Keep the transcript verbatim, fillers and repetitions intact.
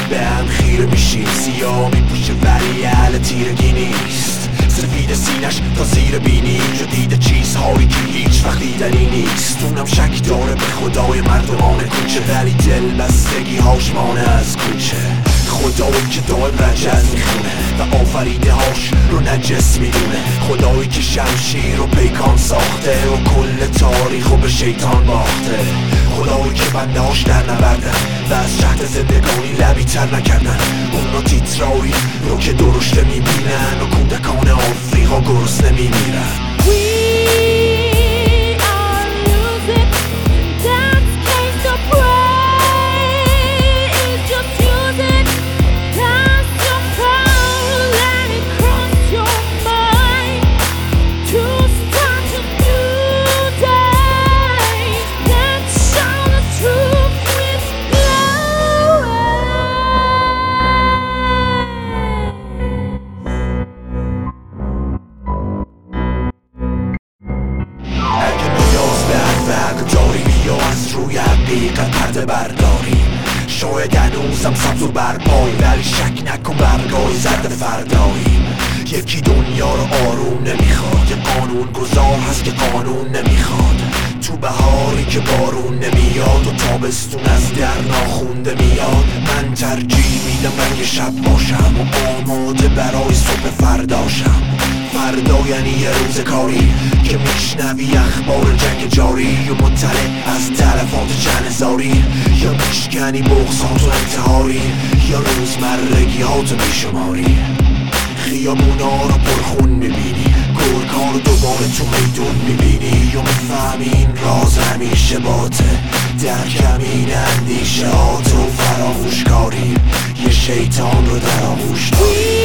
به هم خیره میشیم. سیاه میپوشه ولی اهل تیرگی نیست. سفید سینش تا زیر بینی جو دیده چیزهایی که هیچ وقت دیدنی نیست. اونم شک داره به خدای مردمان کوچه، ولی دل بستگی هاش مانه از کوچه. خدایی که دائم رجز میخونه و آفریده هاش رو نجس میدونه. خدایی که شمشیر و پیکان ساخته و کل تاریخ رو به شیطان باخته. خدایی که بنده هاش در نبردن و از شهد زندگانی لبی تر نکردن. اونا تیترایی رو که درشته میبینن و کودکان آفریقا گرسنه میمیرن. حقیقت پرده برداری شاید هنوزم سبز و برپای، ولی شک نکن برگای زرد فردایی. یکی دنیا رو آروم نمیخواد، یه قانون گذار هست که قانون نمیخواد. تو بهاری که بارون نمیاد و تابستون از در ناخونده میاد. من ترجیح میدم رنگ شب باشم و آماده برای صبح فرداشم. فردا یعنی یه روز کاری که میشنوی اخبار جنگ جاری و مطلع از تلفات چند هزاری، یا میشکنی بغضات و انتحاری، یا روزمرگی هاتو میشماری. خیابونا رو پرخون میبینی، گرگ‌ها رو دوباره تو میدون میبینی، یا میفهمی این راز همیشه باته در کمین اندیشه هات و فراموش کاری. یه شیطان رو در آغوش داری.